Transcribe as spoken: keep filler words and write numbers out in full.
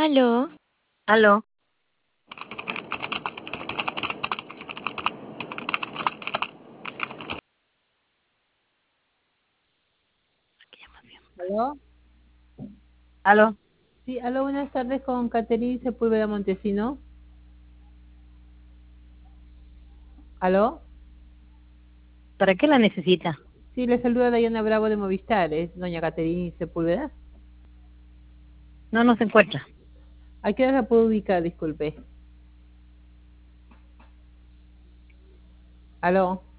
Aló, Aló. ¿Aló? Aló. Sí, aló, buenas tardes con Caterine Sepúlveda Montesino. ¿Aló? ¿Para qué la necesita? Sí, le saluda Dayana Bravo de Movistar, es doña Caterine Sepúlveda. No, no se encuentra. ¿A qué hora la puedo ubicar? Disculpe. ¿Aló?